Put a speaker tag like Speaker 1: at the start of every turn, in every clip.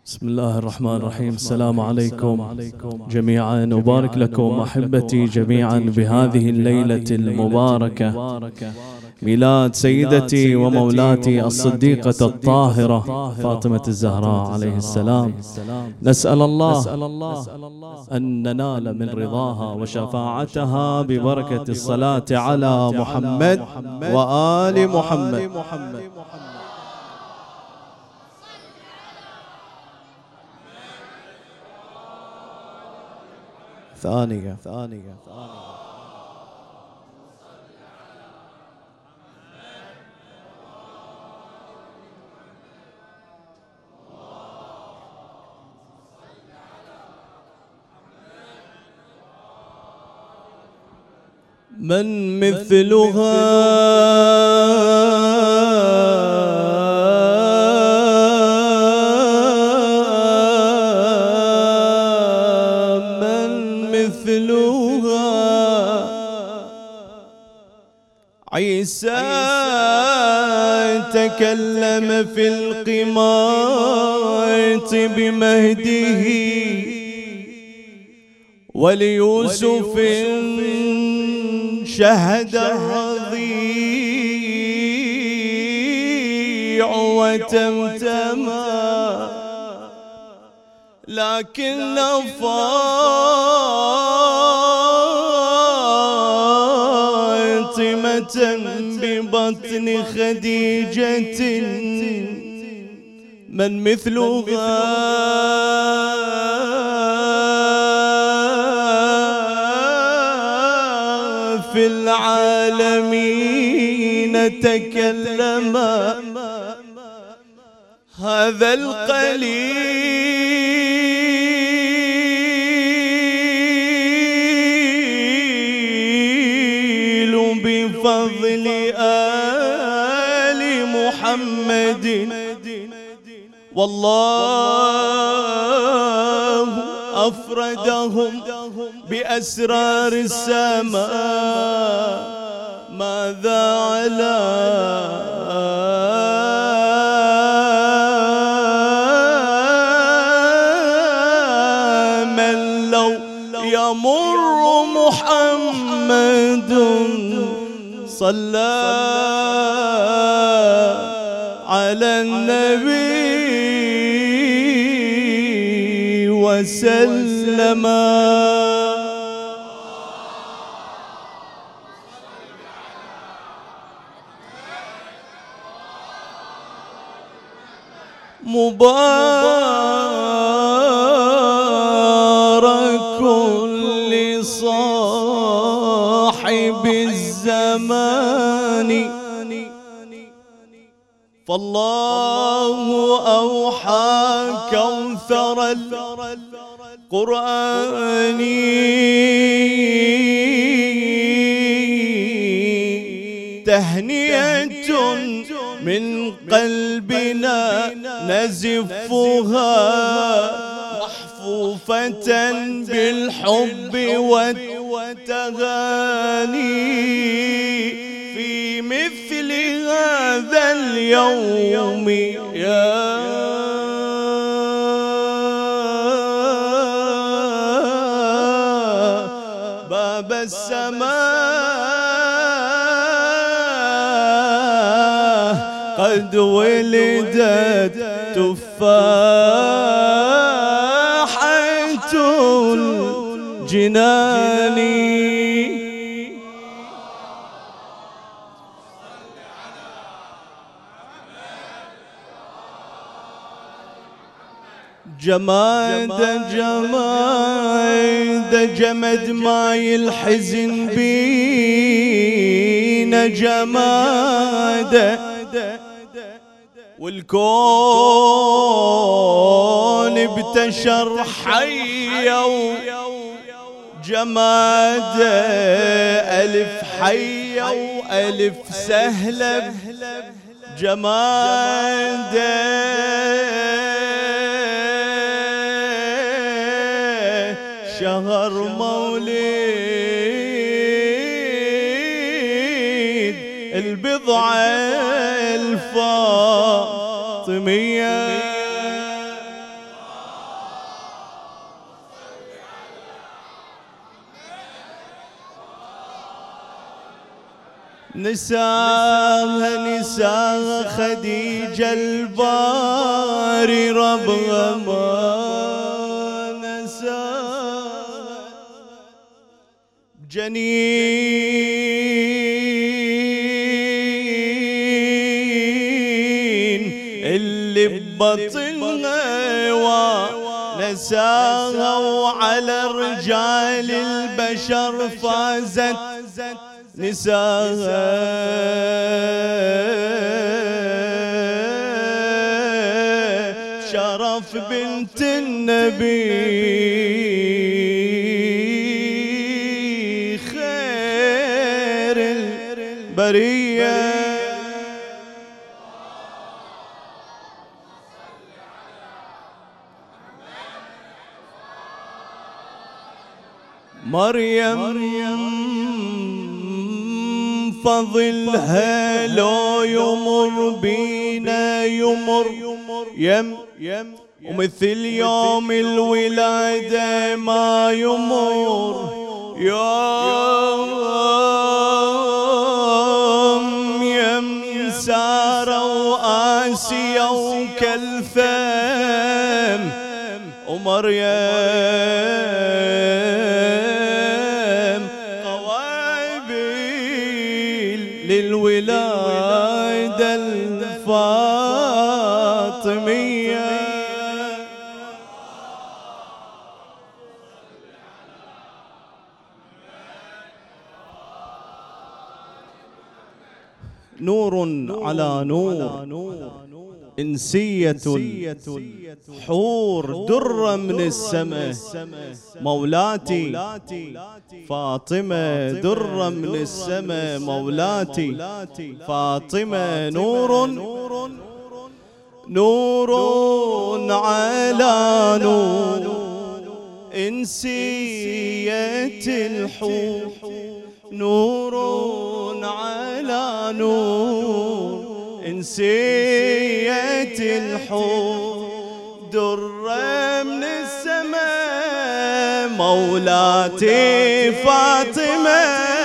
Speaker 1: بسم الله الرحمن الرحيم. السلام عليكم جميعا، وبارك لكم أحبتي جميعا بهذه الليلة المباركة، ميلاد سيدتي ومولاتي الصديقة الطاهرة فاطمة الزهراء عليه السلام. نسأل الله أن ننال من رضاها وشفاعتها ببركة الصلاة على محمد وآل محمد. ثانية من مثلها عيسى تكلم في القمات بمهده، وليوسف شهد الرضيع وتمتما، لكن فاطمة ببطن خديجة من مثلها في العالمين تكلم. هذا القليل بفضل آل محمد، والله أفردهم بأسرار السماء. ماذا على من لو يمر محمد صلى على النبي وسلم. مبارك لصاحب الزمان، فالله أوحى كوثر القرآن تهنئة من قلبنا نزفها، محفوفة بالحب والتغاني في مثل هذا اليوم يا باب السماء قد ولدت تفاحة الجنان. جمد ماي الحزن بينا جماد، والكون بتشر حيا جماد، ألف حيا وألف سهلة جماد، شهر مولد البضعة الفاطمية. نساها خديجة الباري ربها ما نساها جنين اللي ببطنها ونساها وعلى رجال البشر فازت نساها شرف بنت النبي خير البرية مريم فضلها لو يمر بينا يمر يم ومثل يوم الولادة ما يمر يم سارة وآسيا وكلثم ومريم قوابل للولادة الفاطمية نور على نور إنسية الحور درة من السماء مولاتي فاطمة درة من السماء مولاتي فاطمة نور على نور إنسية الحور نور على نور إنسية الحور درة من السماء مولاتي فاطمة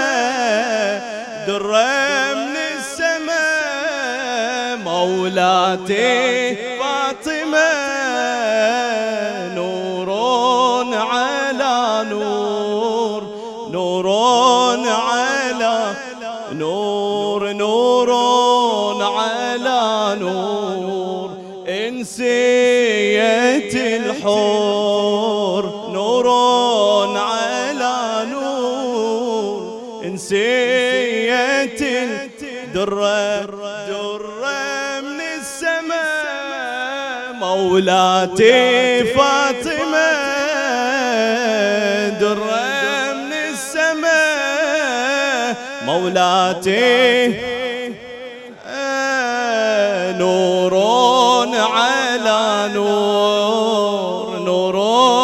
Speaker 1: درة من السماء مولاتي فاطمة نور على نور نور على نور نور على نور إنسية الحور نور على نور إنسية درة من السماء مولاتي فاطمة درة من السماء مولاتي نور على نور نور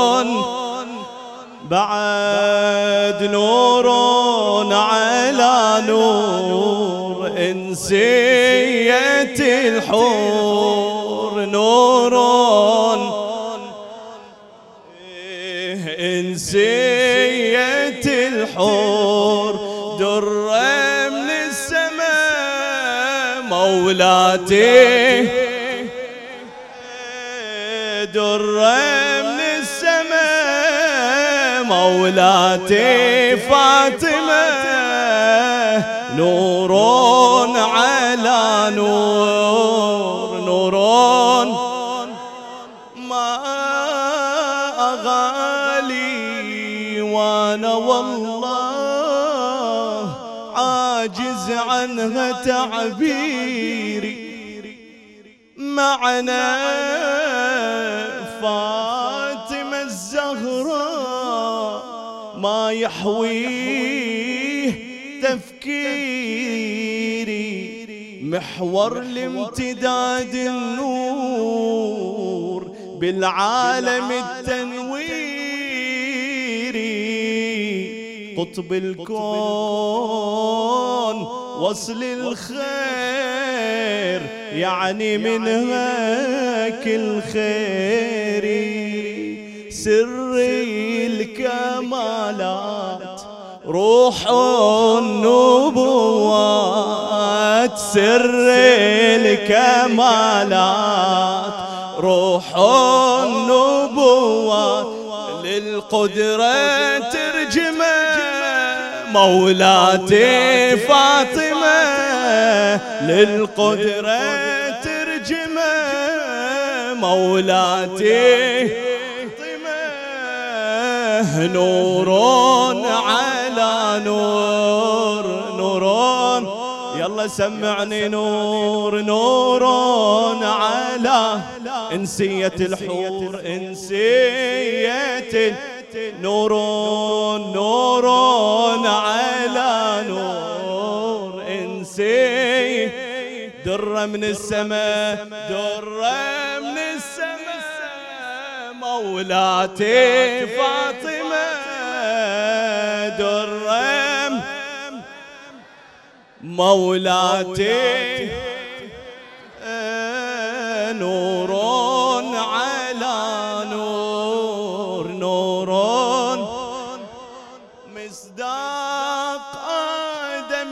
Speaker 1: بعد نور على نور إنسية الحور نور إنسية الحور درة من السماء مولاتي درة من السماء مولاتي فاطمة نور على نور نور ما أغالي وانا والله عاجز عنها تعبيري معنا فاطمة الزهراء ما يحويه تفكيري محور لامتداد النور بالعالم التنويري قطب الكون وصل الخير يعني منها كل خيري سر الكمالات روح النبوات سر الكمالات، روح النبوات للقدرة ترجمة، مولاتي فاطمة للقدرة ترجمة، مولاتي فاطمة نور على نور، نور يلا سمعني نور، نور على انسية الحور، انسية نور، نور على نور انسي، درة من السماء، درة من السماء، مولاتي فاطمة درة، مولاتي نور على نور، نور مصداق آدم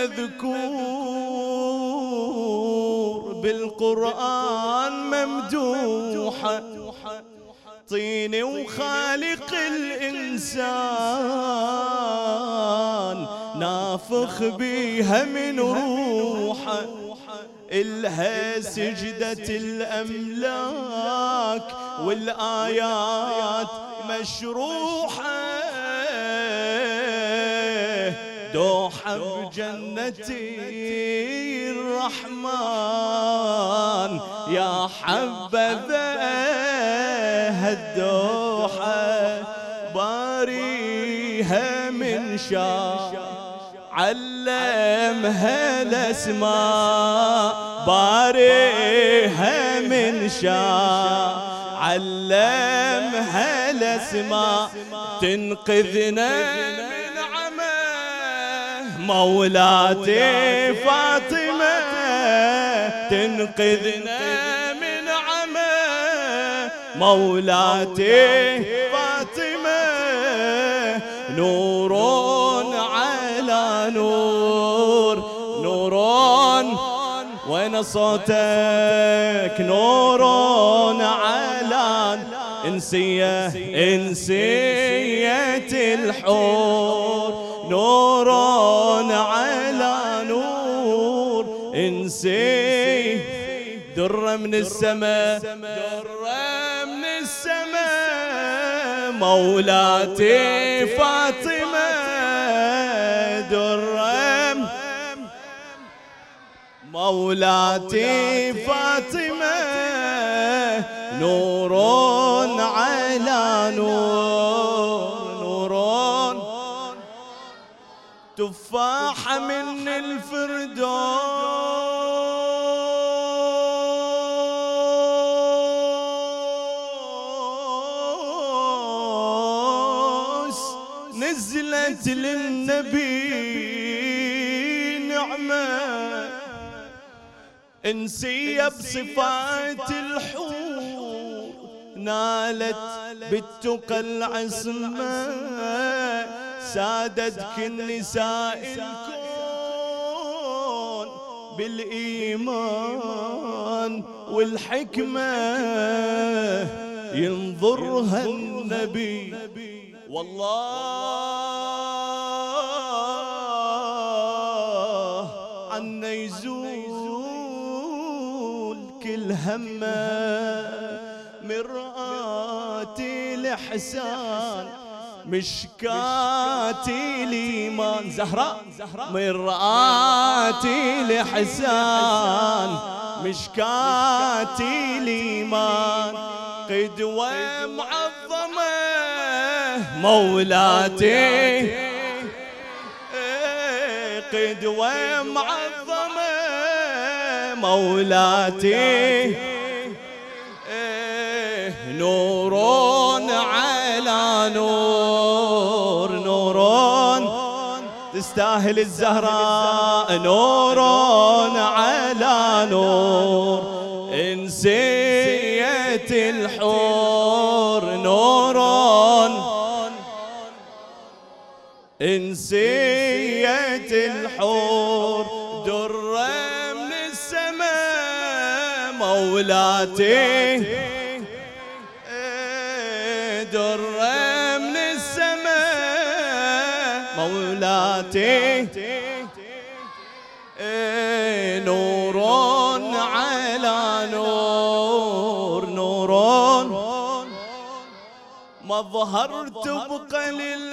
Speaker 1: المذكور بالقرآن ممدوحة، طين وخالق الإنسان نافخ بيها من روحه، إلها سجدة الأملاك والآيات مشروحة، دوحة بجنة الرحمن يا حبذا هالدوحة، باريها من شاء علمها الأسماء، باريها من شاء علمها الأسماء، تنقذنا من عمى مولاتي فاطمة، تنقذنا من عمى مولاتي فاطمة، نور على نور، نور وين صوتك، نور على انسية، انسية الحور، نور على نور انسي، درة من السماء، درة من السماء، مولاتي فاطمة درة، مولاتي فاطمة نور على نور، نور تفاحة من الفردوس نزلت للنبي نعمة، انسية بصفات الحور نالت بالتقى العصمة، سادت كل نساء الكون بالإيمان والحكمة، ينظرها النبي والله عنا يزول كل همه، مرآتي الإحسان مشكاتي الإيمان، زهراء مرآتي الإحسان مشكاتي الإيمان، قدوة معظمة مولاتي، قدوة معظمة مولاتي، نور على نور، نور تستاهل الزهراء، نور على نور انسية الحور، نور انسية انسية الحور درة من السماء مولاتي درة من السماء مولاتي نور على نور نور مظهر تبقى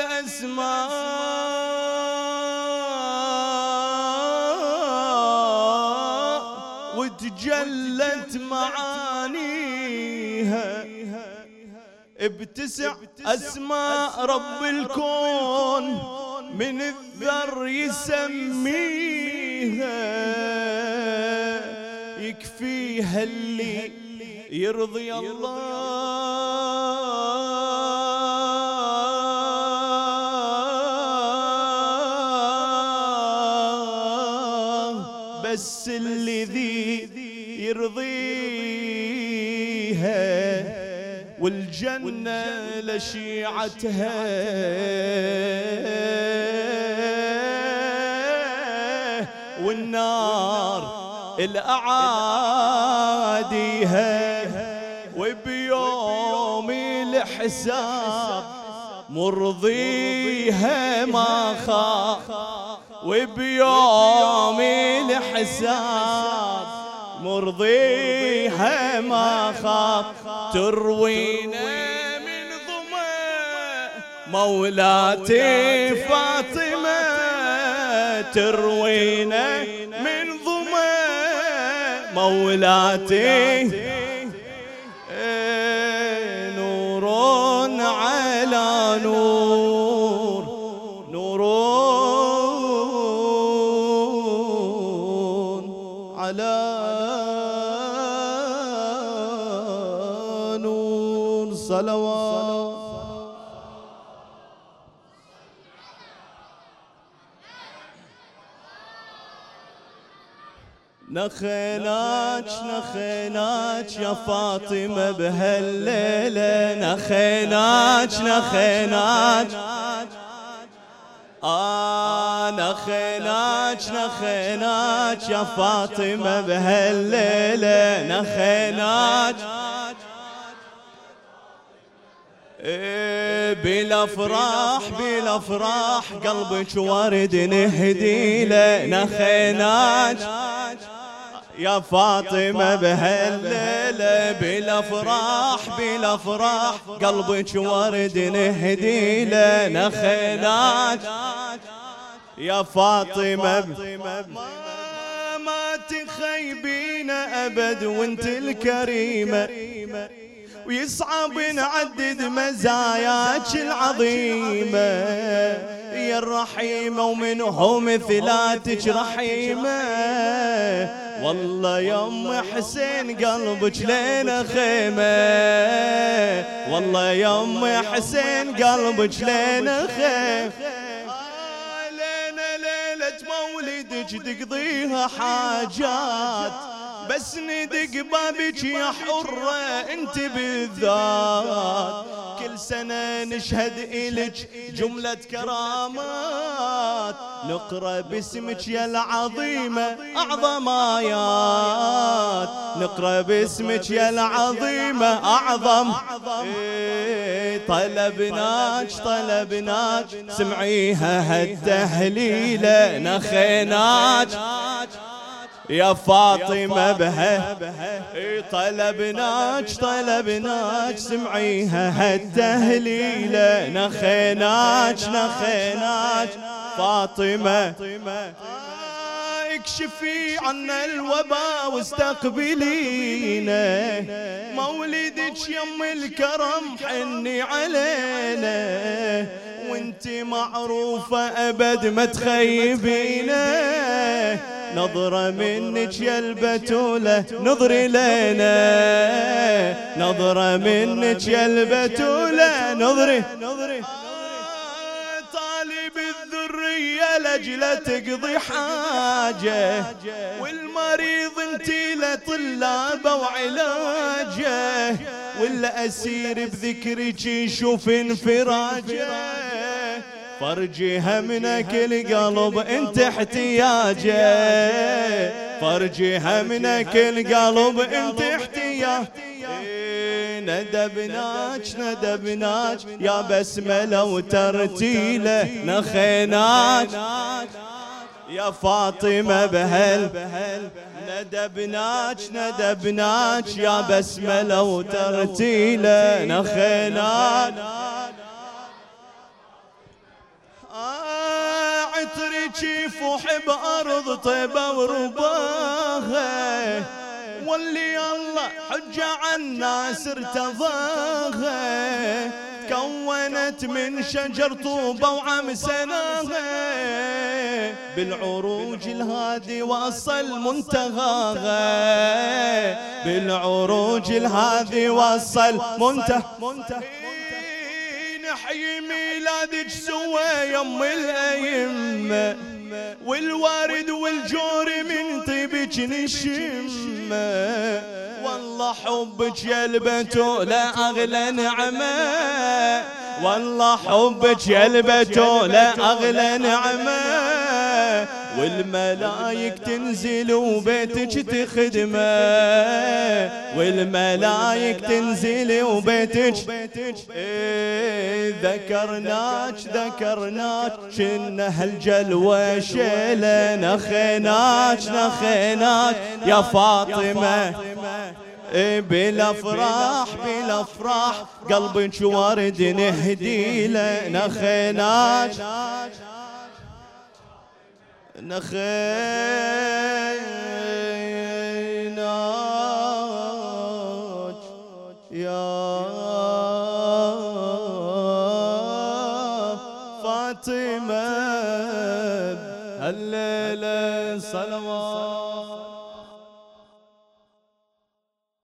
Speaker 1: للأسماء وتجلت معانيها بتسع أسماء رب الكون من الذر يسميها يكفيها اللي يرضي الله بس اللي ذي يرضيها والجنة لشيعتها والنار الأعاديها وبيوم الحساب مرضيها ما خاف وبيوم الحساب مرضيها ما خاف تروينا من ظما مولاتي فاطمة تروينا من ظما مولاتي نور على نور نور على نور صلوات نخيناك نخيناك يا فاطمة بهالليلة نخيناك نخيناك نخيناك نخيناك يا فاطمة بهالليلة نخيناك بالافراح بالافراح قلبك ورد نهدي له نخيناك يا فاطمة بهالليلة بالافراح بالافراح قلبك ورد نهدي له نخيناك يا فاطمة ما تخيبين ابد وانت الكريمة ويصعب نعدد مزاياك العظيمة يا الرحيمة ومنه مثلاتك رحيمة والله يا ام حسين قلبك لينا خيمة والله يا ام حسين قلبك لينا خيمة لينا ليلة مولدك تقضيها حاجات بس ندق بابك يا حرة انت بالذات كل سنة نشهد إلك جملة كرامات نقرأ باسمك يا العظيمة أعظم آيات نقرأ باسمك يا العظيمة أعظم طلبناك طلبناك سمعيها هالتهليلة نخيناك يا فاطمة بها طلبناك طلبناك سمعيها هالتهليلة نخيناك نخيناك فاطمة اكشفي عنا الوباء واستقبلينا مولدك يم الكرم حني علينا وانت معروفة ابد ما تخيبينا نظرة منك يا البتولة نظري لنا نظرة منك يا البتولة نظري طالب الذرية لجلة تقضي حاجة والمريض انتي لطلابه وعلاجه والأسير بذكرك يشوف انفراجه فرجي همنك القلب انت احتياجه، فرجي همنك القلب انت احتياجه. ندبناك ندبناك يا بسملة وترتيلة، نخيناك يا فاطمة بهل. ندبناك ندبناك يا بسملة وترتيلة، نخيناك. عطري جيف وحب أرض طيبة ورباها، واللي الله حجة عالناس ارتضاها، كونت من شجر طوبة وعمسناها، بالعروج الهادي وصل منتهاها، بالعروج الهادي وصل منتهاها. نحيي ميلادك سوا يم الأيمة، والوارد والجور من طيبك نشمه، والله حبك يا البتول أغلى نعمة، والله حبك يا البتول أغلى نعمة، والملايك تنزل وبيتك تخدمه، والملايك تنزل وبيتك. ذكرناك ذكرناك شنا هالجلوة شيلة، نخيناك نخيناك يا فاطمة، بالافراح بالافراح قلبك ورد نهديله، نخيناك نخيناك يا فاطمة. هالليلة صلوات